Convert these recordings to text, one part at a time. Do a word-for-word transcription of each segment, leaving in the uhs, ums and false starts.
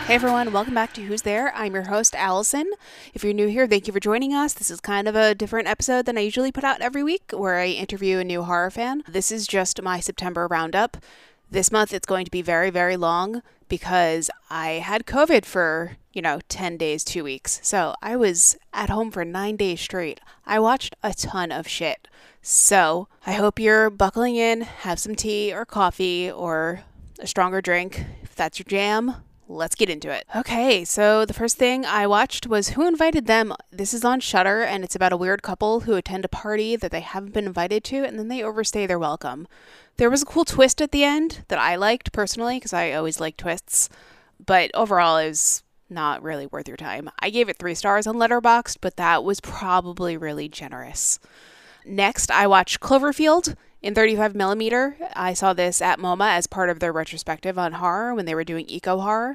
Hey everyone, welcome back to Who's There? I'm your host, Allison. If you're new here, thank you for joining us. This is kind of a different episode than I usually put out every week, where I interview a new horror fan. This is just my September roundup. This month it's going to be very, very long because I had COVID for, you know, ten days, two weeks. So I was at home for nine days straight. I watched a ton of shit. So I hope you're buckling in, have some tea or coffee or a stronger drink. If that's your jam, let's get into it. Okay, so the first thing I watched was Who Invited Them? This is on Shudder, and it's about a weird couple who attend a party that they haven't been invited to, and then they overstay their welcome. There was a cool twist at the end that I liked personally, because I always like twists, but overall it was not really worth your time. I gave it three stars on Letterboxd, but that was probably really generous. Next, I watched Cloverfield in thirty-five millimeter. I saw this at MoMA as part of their retrospective on horror when they were doing eco horror.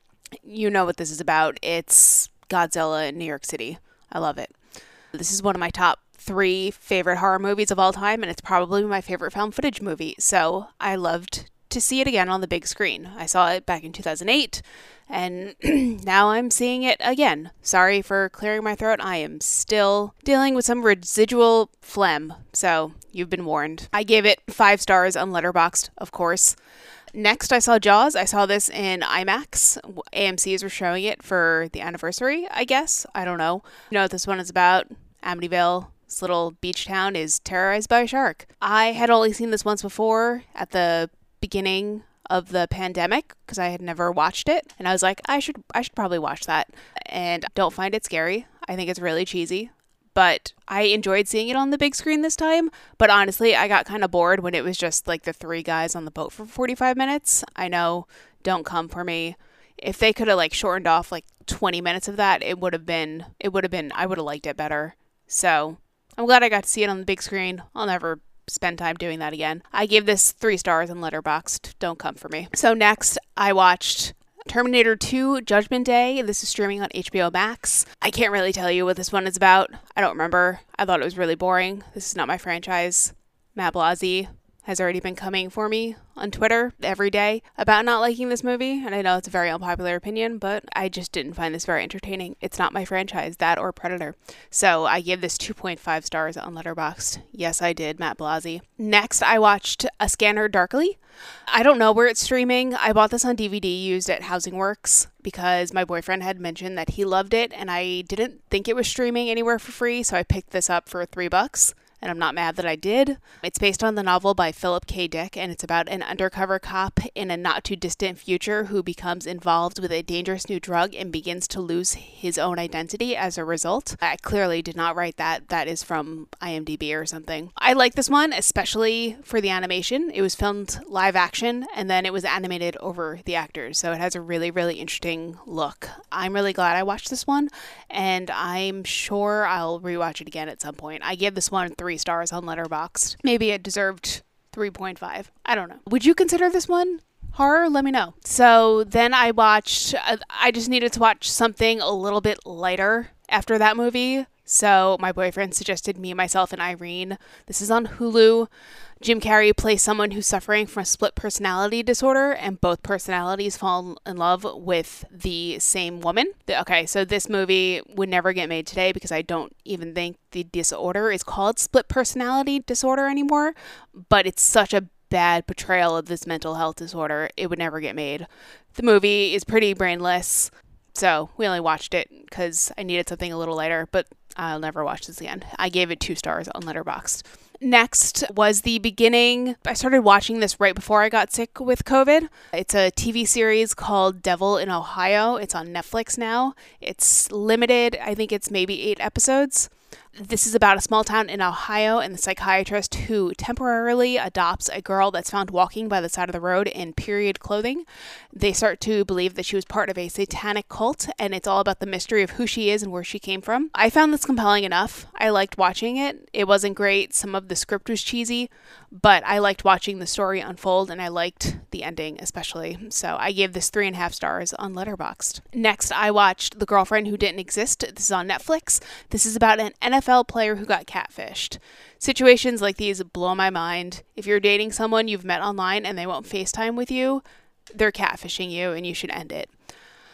You know what this is about. It's Godzilla in New York City. I love it. This is one of my top three favorite horror movies of all time, and it's probably my favorite found footage movie. So I loved to see it again on the big screen. I saw it back in two thousand eight, and now I'm seeing it again. Sorry for clearing my throat. I am still dealing with some residual phlegm, so you've been warned. I gave it five stars on Letterboxd, of course. Next, I saw Jaws. I saw this in IMAX. A M Cs were showing it for the anniversary, I guess. I don't know. You know what this one is about? Amityville, this little beach town, is terrorized by a shark. I had only seen this once before at the beginning of the pandemic because I had never watched it, and I was like, I should I should probably watch that. And don't find it scary. I think it's really cheesy, but I enjoyed seeing it on the big screen this time. But honestly, I got kind of bored when it was just like the three guys on the boat for forty-five minutes. I know, don't come for me. If they could have like shortened off like twenty minutes of that, it would have been it would have been I would have liked it better. So I'm glad I got to see it on the big screen. I'll never spend time doing that again. I gave this three stars on Letterboxd. Don't come for me. So next, I watched Terminator two Judgment Day. This is streaming on H B O Max. I can't really tell you what this one is about. I don't remember. I thought it was really boring. This is not my franchise. Matt Blasey has already been coming for me on Twitter every day about not liking this movie, and I know it's a very unpopular opinion, but I just didn't find this very entertaining. It's not my franchise, that or Predator. So I gave this two point five stars on Letterboxd. Yes, I did, Matt Blasey. Next, I watched A Scanner Darkly. I don't know where it's streaming. I bought this on D V D used at Housing Works because my boyfriend had mentioned that he loved it, and I didn't think it was streaming anywhere for free, so I picked this up for three bucks. And I'm not mad that I did. It's based on the novel by Philip K. Dick, and it's about an undercover cop in a not-too-distant future who becomes involved with a dangerous new drug and begins to lose his own identity as a result. I clearly did not write that. That is from I M D B or something. I like this one, especially for the animation. It was filmed live action, and then it was animated over the actors, so it has a really, really interesting look. I'm really glad I watched this one, and I'm sure I'll rewatch it again at some point. I gave this one three stars on Letterboxd. Maybe it deserved three point five. I don't know. Would you consider this one horror? Let me know. So then I watched, I just needed to watch something a little bit lighter after that movie. So my boyfriend suggested Me, Myself, and Irene. This is on Hulu. Jim Carrey plays someone who's suffering from a split personality disorder, and both personalities fall in love with the same woman. Okay, so this movie would never get made today because I don't even think the disorder is called split personality disorder anymore, but it's such a bad portrayal of this mental health disorder, it would never get made. The movie is pretty brainless, so we only watched it because I needed something a little lighter, but I'll never watch this again. I gave it two stars on Letterboxd. Next was The Beginning. I started watching this right before I got sick with COVID. It's a T V series called Devil in Ohio. It's on Netflix now. It's limited. I think it's maybe eight episodes. This is about a small town in Ohio and the psychiatrist who temporarily adopts a girl that's found walking by the side of the road in period clothing. They start to believe that she was part of a satanic cult, and it's all about the mystery of who she is and where she came from. I found this compelling enough. I liked watching it. It wasn't great. Some of the script was cheesy, but I liked watching the story unfold, and I liked the ending especially. So I gave this three and a half stars on Letterboxd. Next, I watched The Girlfriend Who Didn't Exist. This is on Netflix. This is about an N F L player who got catfished. Situations like these blow my mind. If you're dating someone you've met online and they won't FaceTime with you, they're catfishing you and you should end it.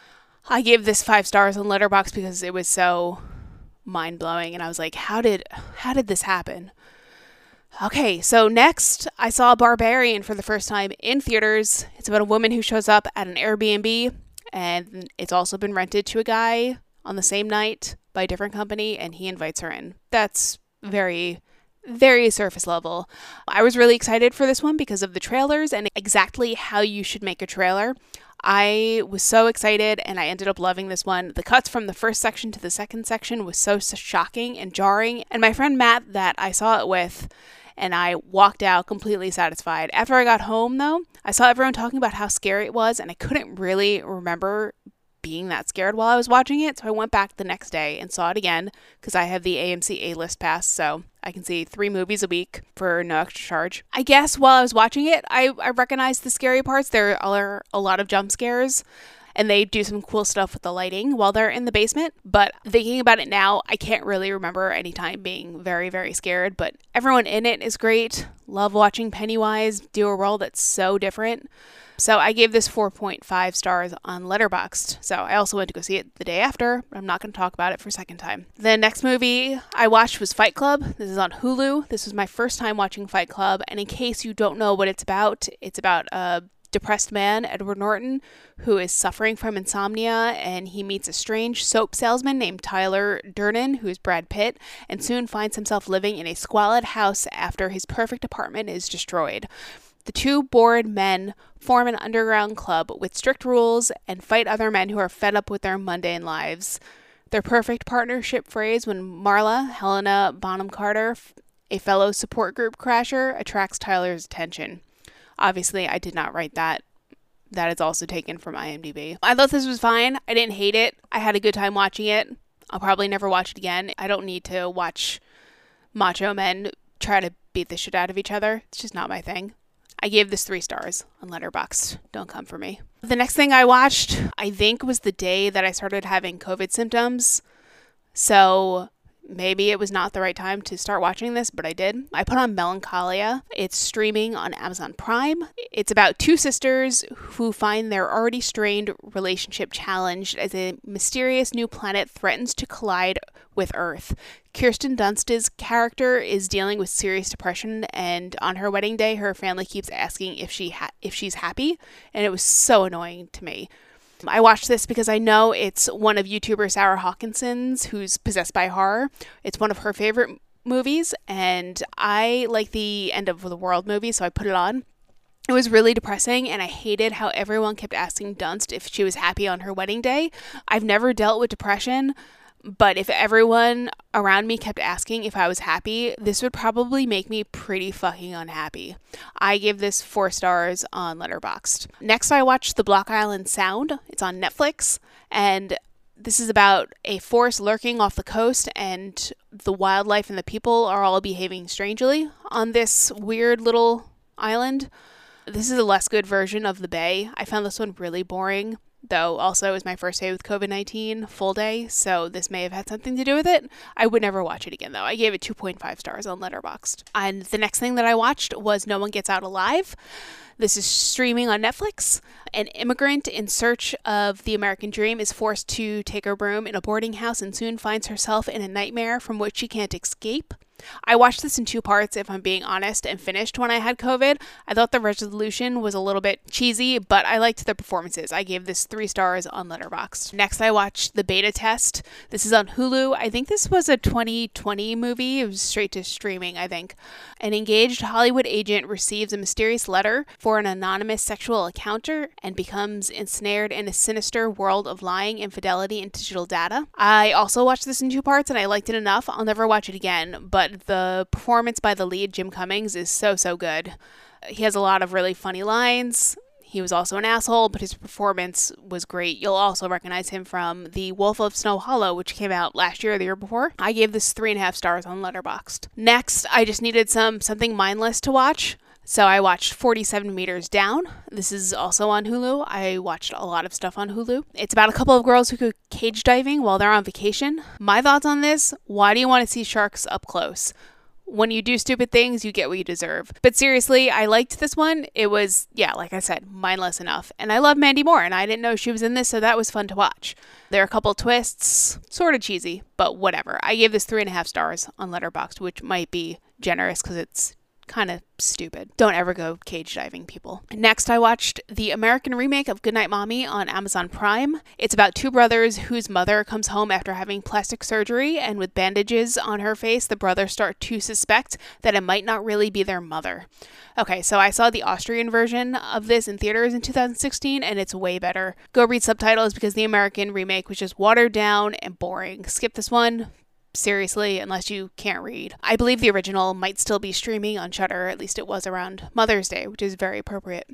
I gave this five stars on Letterboxd because it was so mind-blowing, and I was like, how did how did this happen? Okay, so next I saw Barbarian for the first time in theaters. It's about a woman who shows up at an Airbnb, and it's also been rented to a guy on the same night by a different company, and he invites her in. That's very, very surface level. I was really excited for this one because of the trailers and exactly how you should make a trailer. I was so excited, and I ended up loving this one. The cuts from the first section to the second section was so, so shocking and jarring. And my friend Matt, that I saw it with, and I walked out completely satisfied. After I got home, though, I saw everyone talking about how scary it was, and I couldn't really remember being that scared while I was watching it. So I went back the next day and saw it again because I have the A M C A-List pass, so I can see three movies a week for no extra charge. I guess while I was watching it, I, I recognized the scary parts. There are a lot of jump scares, and they do some cool stuff with the lighting while they're in the basement. But thinking about it now, I can't really remember any time being very, very scared. But everyone in it is great. Love watching Pennywise do a role that's so different. So I gave this four point five stars on Letterboxd. So I also went to go see it the day after, but I'm not going to talk about it for a second time. The next movie I watched was Fight Club. This is on Hulu. This was my first time watching Fight Club. And in case you don't know what it's about, it's about a depressed man, Edward Norton, who is suffering from insomnia, and he meets a strange soap salesman named Tyler Durden, who is Brad Pitt, and soon finds himself living in a squalid house after his perfect apartment is destroyed. The two bored men form an underground club with strict rules and fight other men who are fed up with their mundane lives. Their perfect partnership phrase when Marla, Helena Bonham Carter, a fellow support group crasher, attracts Tyler's attention. Obviously, I did not write that. That is also taken from IMDb. I thought this was fine. I didn't hate it. I had a good time watching it. I'll probably never watch it again. I don't need to watch macho men try to beat the shit out of each other. It's just not my thing. I gave this three stars on Letterboxd. Don't come for me. The next thing I watched, I think, was the day that I started having COVID symptoms. So maybe it was not the right time to start watching this, but I did. I put on Melancholia. It's streaming on Amazon Prime. It's about two sisters who find their already strained relationship challenged as a mysterious new planet threatens to collide with Earth. Kirsten Dunst's character is dealing with serious depression, and on her wedding day, her family keeps asking if she ha- if she's happy, and it was so annoying to me. I watched this because I know it's one of YouTuber Sarah Hawkinson's, who's possessed by horror. It's one of her favorite movies, and I like the end of the world movie, so I put it on. It was really depressing, and I hated how everyone kept asking Dunst if she was happy on her wedding day. I've never dealt with depression, but if everyone around me kept asking if I was happy, this would probably make me pretty fucking unhappy. I give this four stars on Letterboxd. Next, I watched The Block Island Sound. It's on Netflix, and this is about a forest lurking off the coast, and the wildlife and the people are all behaving strangely on this weird little island. This is a less good version of The Bay. I found this one really boring. Though also it was my first day with covid nineteen, full day, so this may have had something to do with it. I would never watch it again, though. I gave it two point five stars on Letterboxd. And the next thing that I watched was No One Gets Out Alive. This is streaming on Netflix. An immigrant in search of the American dream is forced to take a room in a boarding house and soon finds herself in a nightmare from which she can't escape. I watched this in two parts, if I'm being honest, and finished when I had COVID. I thought the resolution was a little bit cheesy, but I liked the performances. I gave this three stars on Letterboxd. Next, I watched The Beta Test. This is on Hulu. I think this was a twenty twenty movie. It was straight to streaming, I think. An engaged Hollywood agent receives a mysterious letter for an anonymous sexual encounter and becomes ensnared in a sinister world of lying, infidelity, and digital data. I also watched this in two parts, and I liked it enough. I'll never watch it again, but the performance by the lead, Jim Cummings, is so, so good. He has a lot of really funny lines. He was also an asshole, but his performance was great. You'll also recognize him from The Wolf of Snow Hollow, which came out last year or the year before. I gave this three and a half stars on Letterboxd. Next, I just needed some something mindless to watch. So I watched forty-seven Meters Down. This is also on Hulu. I watched a lot of stuff on Hulu. It's about a couple of girls who go cage diving while they're on vacation. My thoughts on this: why do you want to see sharks up close? when you do stupid things, you get what you deserve. But seriously, I liked this one. It was, yeah, like I said, mindless enough. And I love Mandy Moore, and I didn't know she was in this, so that was fun to watch. There are a couple twists, sort of cheesy, but whatever. I gave this three and a half stars on Letterboxd, which might be generous because it's kind of stupid. Don't ever go cage diving, people. Next, I watched the American remake of Goodnight Mommy on Amazon Prime. It's about two brothers whose mother comes home after having plastic surgery, and with bandages on her face, the brothers start to suspect that it might not really be their mother. Okay, so I saw the Austrian version of this in theaters in two thousand sixteen, and it's way better. Go read subtitles because the American remake was just watered down and boring. Skip this one. Seriously, unless you can't read. I believe the original might still be streaming on Shudder, at least it was around Mother's Day, which is very appropriate.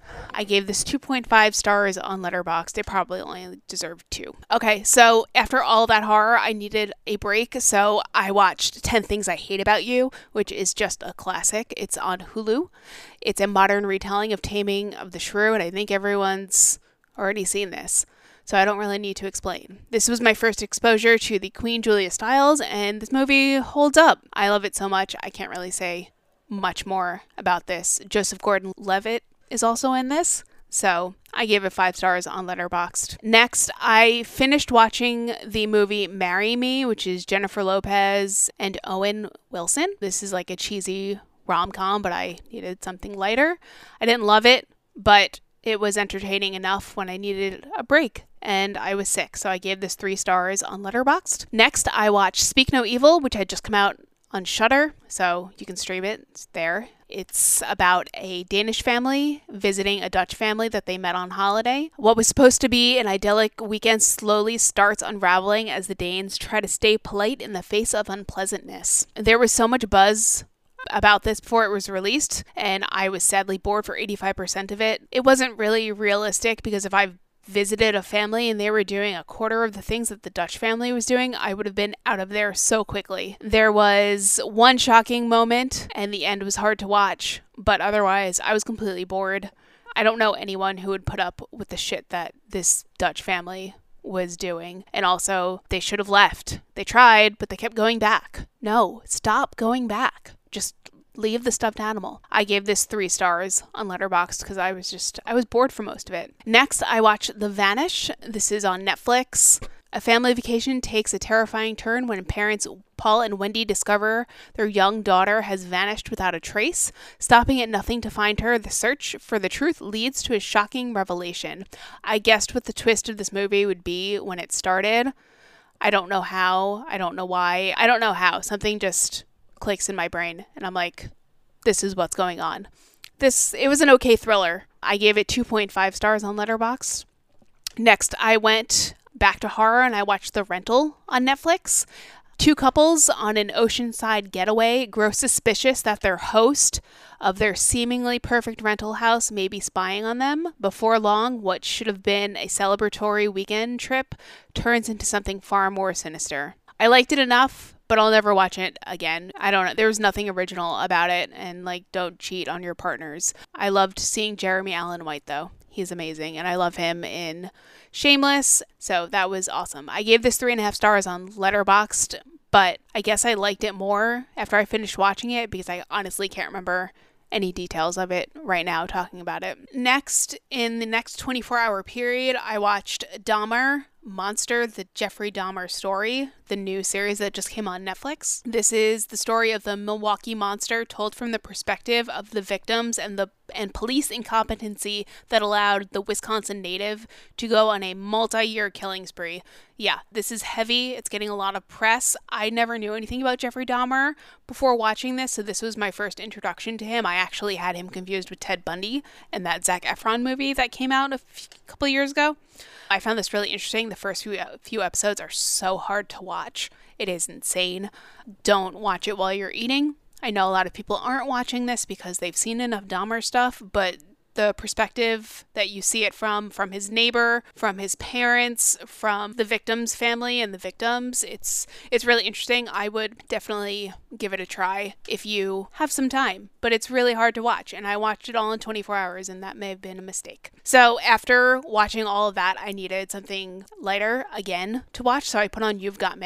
I gave this two point five stars on Letterboxd. It probably only deserved two. Okay, so after all that horror, I needed a break, so I watched ten Things I Hate About You, which is just a classic. It's on Hulu. It's a modern retelling of Taming of the Shrew, and I think everyone's already seen this, so I don't really need to explain. This was my first exposure to the Queen Julia Stiles, and this movie holds up. I love it so much, I can't really say much more about this. Joseph Gordon-Levitt is also in this, so I gave it five stars on Letterboxd. Next, I finished watching the movie Marry Me, which is Jennifer Lopez and Owen Wilson. This is like a cheesy rom-com, but I needed something lighter. I didn't love it, but it was entertaining enough when I needed a break, and I was sick, so I gave this three stars on Letterboxd. Next, I watched Speak No Evil, which had just come out on Shudder, so you can stream it. It's there. It's about a Danish family visiting a Dutch family that they met on holiday. What was supposed to be an idyllic weekend slowly starts unraveling as the Danes try to stay polite in the face of unpleasantness. There was so much buzz about this before it was released, and I was sadly bored for eighty-five percent of it. It wasn't really realistic, because if I visited a family and they were doing a quarter of the things that the Dutch family was doing, I would have been out of there so quickly. There was one shocking moment, and the end was hard to watch, but otherwise, I was completely bored. I don't know anyone who would put up with the shit that this Dutch family was doing. And also, they should have left. They tried, but they kept going back. No, stop going back. Just leave the stuffed animal. I gave this three stars on Letterboxd because I was just, I was bored for most of it. Next, I watched The Vanish. This is on Netflix. A family vacation takes a terrifying turn when parents Paul and Wendy discover their young daughter has vanished without a trace. Stopping at nothing to find her, the search for the truth leads to a shocking revelation. I guessed what the twist of this movie would be when it started. I don't know how. I don't know why. I don't know how. Something just clicks in my brain, and I'm like, this is what's going on. This, it was an okay thriller. I gave it two point five stars on Letterboxd. Next, I went back to horror and I watched The Rental on Netflix. Two couples on an oceanside getaway grow suspicious that their host of their seemingly perfect rental house may be spying on them. Before long, what should have been a celebratory weekend trip turns into something far more sinister. I liked it enough, but I'll never watch it again. I don't know. There was nothing original about it, and like, don't cheat on your partners. I loved seeing Jeremy Allen White, though. He's amazing, and I love him in Shameless, so that was awesome. I gave this three and a half stars on Letterboxd, but I guess I liked it more after I finished watching it because I honestly can't remember any details of it right now talking about it. Next, in the next twenty-four hour period, I watched Dahmer Monster, the Jeffrey Dahmer story, the new series that just came on Netflix. This is the story of the Milwaukee Monster told from the perspective of the victims and the and police incompetency that allowed the Wisconsin native to go on a multi-year killing spree. Yeah, this is heavy. It's getting a lot of press. I never knew anything about Jeffrey Dahmer before watching this, so this was my first introduction to him. I actually had him confused with Ted Bundy and that Zac Efron movie that came out a f- couple of years ago. I found this really interesting. The first few, few episodes are so hard to watch. It is insane. Don't watch it while you're eating. I know a lot of people aren't watching this because they've seen enough Dahmer stuff, but the perspective that you see it from, from his neighbor, from his parents, from the victim's family and the victims, it's it's really interesting. I would definitely give it a try if you have some time, but it's really hard to watch, and I watched it all in twenty-four hours, and that may have been a mistake. So after watching all of that, I needed something lighter again to watch, so I put on You've Got Mail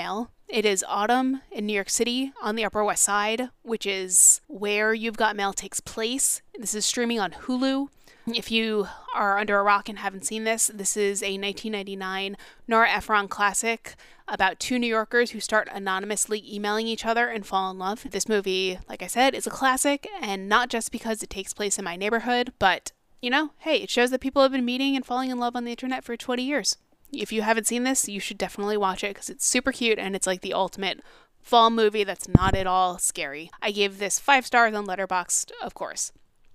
It is autumn in New York City on the Upper West Side, which is where You've Got Mail takes place. This is streaming on Hulu. If you are under a rock and haven't seen this, this is a nineteen ninety-nine Nora Ephron classic about two New Yorkers who start anonymously emailing each other and fall in love. This movie, like I said, is a classic, and not just because it takes place in my neighborhood, but, you know, hey, it shows that people have been meeting and falling in love on the internet for twenty years. If you haven't seen this, you should definitely watch it because it's super cute and it's like the ultimate fall movie that's not at all scary. I gave this five stars on Letterboxd, of course.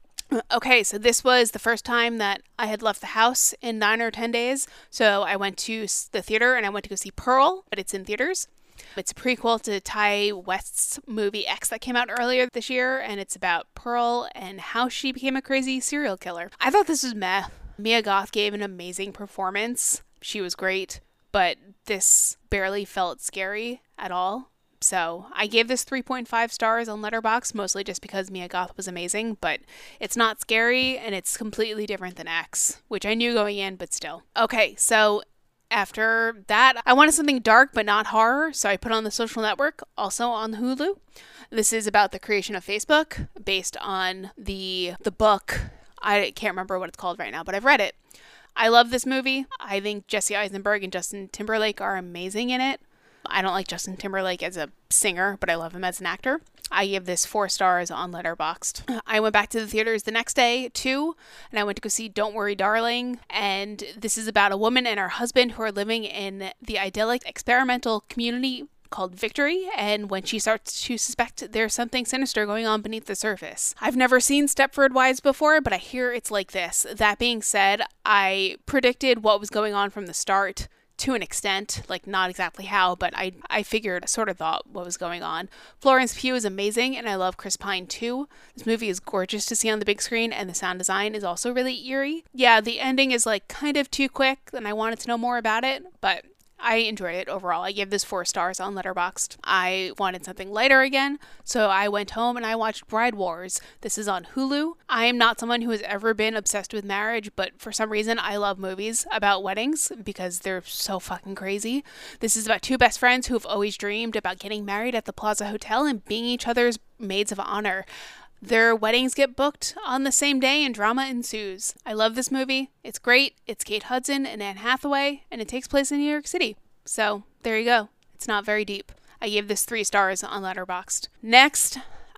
Okay, so this was the first time that I had left the house in nine or ten days. So I went to the theater and I went to go see Pearl, but it's in theaters. It's a prequel to Ty West's movie X that came out earlier this year, and it's about Pearl and how she became a crazy serial killer. I thought this was meh. Mia Goth gave an amazing performance. She was great, but this barely felt scary at all. So I gave this three point five stars on Letterboxd, mostly just because Mia Goth was amazing, but it's not scary and it's completely different than X, which I knew going in, but still. Okay, so after that, I wanted something dark but not horror, so I put on The Social Network, also on Hulu. This is about the creation of Facebook, based on the the book. I can't remember what it's called right now, but I've read it. I love this movie. I think Jesse Eisenberg and Justin Timberlake are amazing in it. I don't like Justin Timberlake as a singer, but I love him as an actor. I give this four stars on Letterboxd. I went back to the theaters the next day, too, and I went to go see Don't Worry, Darling. And this is about a woman and her husband who are living in the idyllic experimental community called Victory, and when she starts to suspect there's something sinister going on beneath the surface. I've never seen Stepford Wives before, but I hear it's like this. That being said, I predicted what was going on from the start to an extent, like not exactly how, but I I figured, sort of thought what was going on. Florence Pugh is amazing, and I love Chris Pine too. This movie is gorgeous to see on the big screen, and the sound design is also really eerie. Yeah, the ending is like kind of too quick, and I wanted to know more about it, but I enjoyed it overall. I gave this four stars on Letterboxd. I wanted something lighter again, so I went home and I watched Bride Wars. This is on Hulu. I am not someone who has ever been obsessed with marriage, but for some reason I love movies about weddings because they're so fucking crazy. This is about two best friends who have always dreamed about getting married at the Plaza Hotel and being each other's maids of honor. Their weddings get booked on the same day and drama ensues. I love this movie. It's great. It's Kate Hudson and Anne Hathaway, and it takes place in New York City. So there you go. It's not very deep. I gave this three stars on Letterboxd. Next,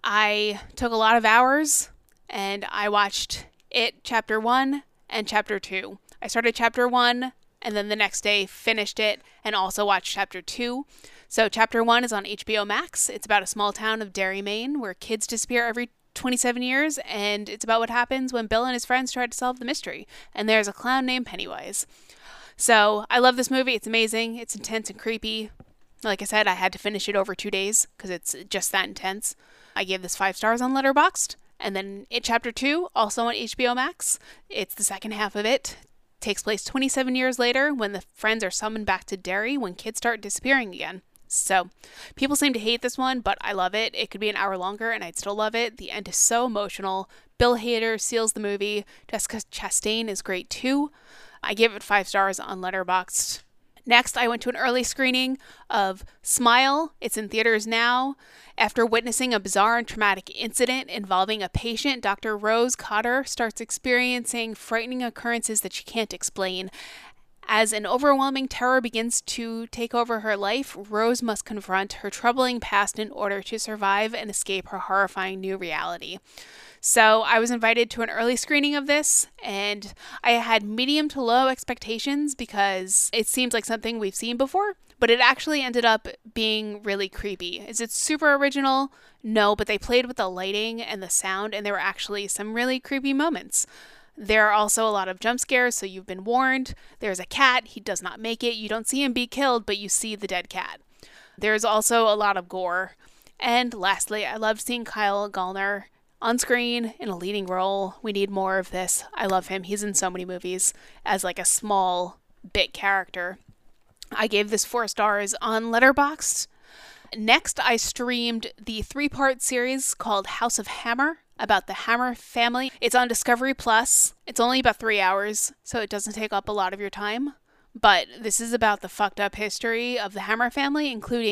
I took a lot of hours and I watched It Chapter one and Chapter two. I started Chapter one and then the next day finished it and also watched Chapter two. So Chapter one is on H B O Max. It's about a small town of Derry, Maine, where kids disappear every twenty-seven years, and it's about what happens when Bill and his friends try to solve the mystery, and there's a clown named Pennywise. So I love this movie. It's amazing. It's intense and creepy. Like I said, I had to finish it over two days because it's just that intense. I gave this five stars on Letterboxd. And then It Chapter two, also on H B O Max. It's the second half of it. Takes place twenty-seven years later when the friends are summoned back to Derry when kids start disappearing again. So people seem to hate this one, but I love it. It could be an hour longer and I'd still love it. The end is so emotional. Bill Hader seals the movie. Jessica Chastain is great too. I give it five stars on Letterboxd. Next, I went to an early screening of Smile. It's in theaters now. After witnessing a bizarre and traumatic incident involving a patient, Doctor Rose Cotter starts experiencing frightening occurrences that she can't explain. As an overwhelming terror begins to take over her life, Rose must confront her troubling past in order to survive and escape her horrifying new reality. So I was invited to an early screening of this, and I had medium to low expectations because it seems like something we've seen before, but it actually ended up being really creepy. Is it super original? No, but they played with the lighting and the sound, and there were actually some really creepy moments. There are also a lot of jump scares, so you've been warned. There's a cat. He does not make it. You don't see him be killed, but you see the dead cat. There's also a lot of gore. And lastly, I loved seeing Kyle Gallner on screen in a leading role. We need more of this. I love him. He's in so many movies as like a small bit character. I gave this four stars on Letterboxd. Next, I streamed the three-part series called House of Hammer, about the Hammer family. It's on Discovery Plus. It's only about three hours, so it doesn't take up a lot of your time. But this is about the fucked up history of the Hammer family, including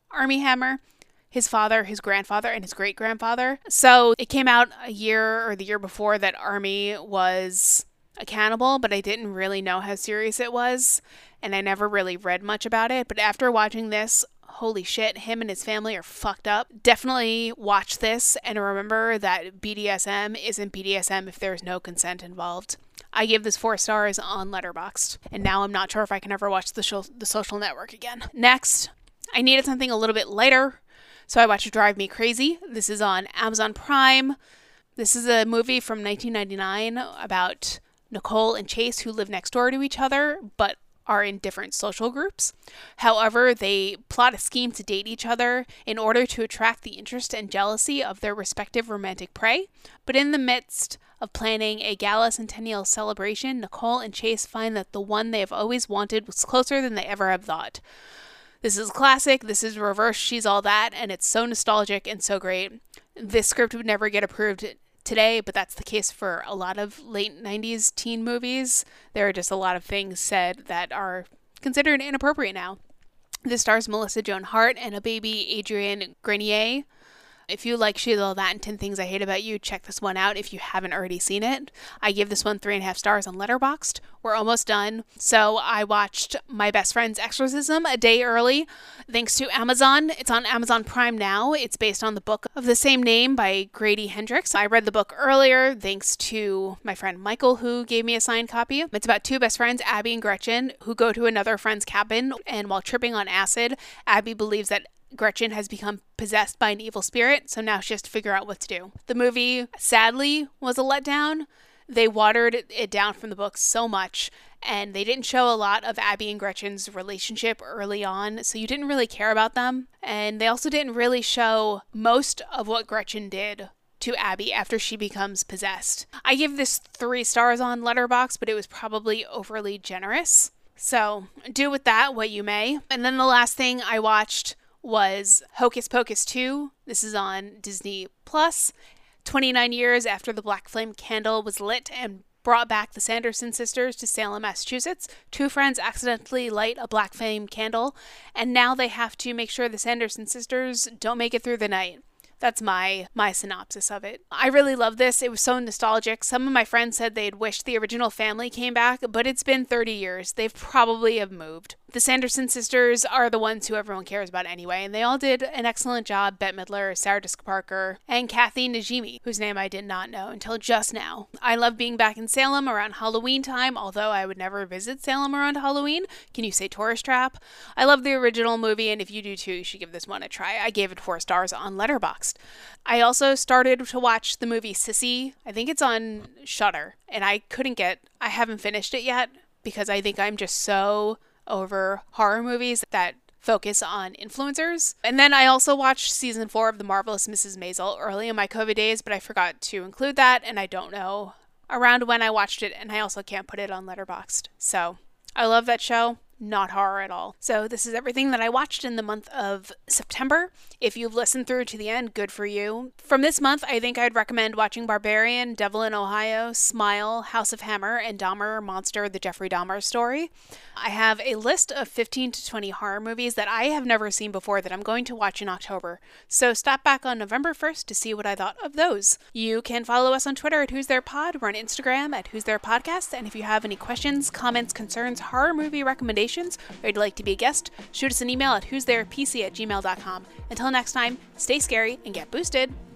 Armie Hammer, his father, his grandfather, and his great-grandfather. So it came out a year or the year before that Armie was a cannibal, but I didn't really know how serious it was, and I never really read much about it. But after watching this, holy shit, him and his family are fucked up. Definitely watch this and remember that B D S M isn't B D S M if there's no consent involved. I give this four stars on Letterboxd, and now I'm not sure if I can ever watch the, sh- the Social Network again. Next, I needed something a little bit lighter, so I watched Drive Me Crazy. This is on Amazon Prime. This is a movie from nineteen ninety-nine about Nicole and Chase, who live next door to each other, but are in different social groups. However, they plot a scheme to date each other in order to attract the interest and jealousy of their respective romantic prey. But in the midst of planning a gala centennial celebration, Nicole and Chase find that the one they have always wanted was closer than they ever have thought. This is classic, this is reverse She's All That, and it's so nostalgic and so great. This script would never get approved today, but that's the case for a lot of late nineties teen movies. There are just a lot of things said that are considered inappropriate now. This stars Melissa Joan Hart and a baby Adrienne Grenier. If you like She's All That and ten Things I Hate About You, check this one out if you haven't already seen it. I give this one three and a half stars on Letterboxd. We're almost done. So I watched My Best Friend's Exorcism a day early, thanks to Amazon. It's on Amazon Prime now. It's based on the book of the same name by Grady Hendrix. I read the book earlier, thanks to my friend Michael, who gave me a signed copy. It's about two best friends, Abby and Gretchen, who go to another friend's cabin, and while tripping on acid, Abby believes that Gretchen has become possessed by an evil spirit, so now she has to figure out what to do. The movie, sadly, was a letdown. They watered it down from the book so much, and they didn't show a lot of Abby and Gretchen's relationship early on, so you didn't really care about them. And they also didn't really show most of what Gretchen did to Abby after she becomes possessed. I give this three stars on Letterboxd, but it was probably overly generous. So do with that what you may. And then the last thing I watched was Hocus Pocus two. This is on Disney Plus. twenty-nine years after the Black Flame candle was lit and brought back the Sanderson sisters to Salem, Massachusetts, two friends accidentally light a Black Flame candle, and now they have to make sure the Sanderson sisters don't make it through the night. That's my my synopsis of it. I really love this. It was so nostalgic. Some of my friends said they'd wished the original family came back, but it's been thirty years. They've probably have moved. The Sanderson sisters are the ones who everyone cares about anyway, and they all did an excellent job. Bette Midler, Sarah Jessica Parker, and Kathy Najimy, whose name I did not know until just now. I love being back in Salem around Halloween time, although I would never visit Salem around Halloween. Can you say tourist trap? I love the original movie, and if you do too, you should give this one a try. I gave it four stars on Letterboxd. I also started to watch the movie Sissy. I think it's on Shudder, and I couldn't get, I haven't finished it yet because I think I'm just so over horror movies that focus on influencers. And then I also watched season four of The Marvelous Missus Maisel early in my COVID days, but I forgot to include that, and I don't know around when I watched it, and I also can't put it on Letterboxd. So I love that show. Not horror at all. So this is everything that I watched in the month of September. If you've listened through to the end, good for you. From this month, I think I'd recommend watching Barbarian, Devil in Ohio, Smile, House of Hammer, and Dahmer Monster, the Jeffrey Dahmer story. I have a list of fifteen to twenty horror movies that I have never seen before that I'm going to watch in October. So stop back on November first to see what I thought of those. You can follow us on Twitter at Who's There Pod. We're on Instagram at Who's There Podcast. And if you have any questions, comments, concerns, horror movie recommendations, or you'd like to be a guest, shoot us an email at who's there p c at gmail dot com. Until next time, stay scary and get boosted.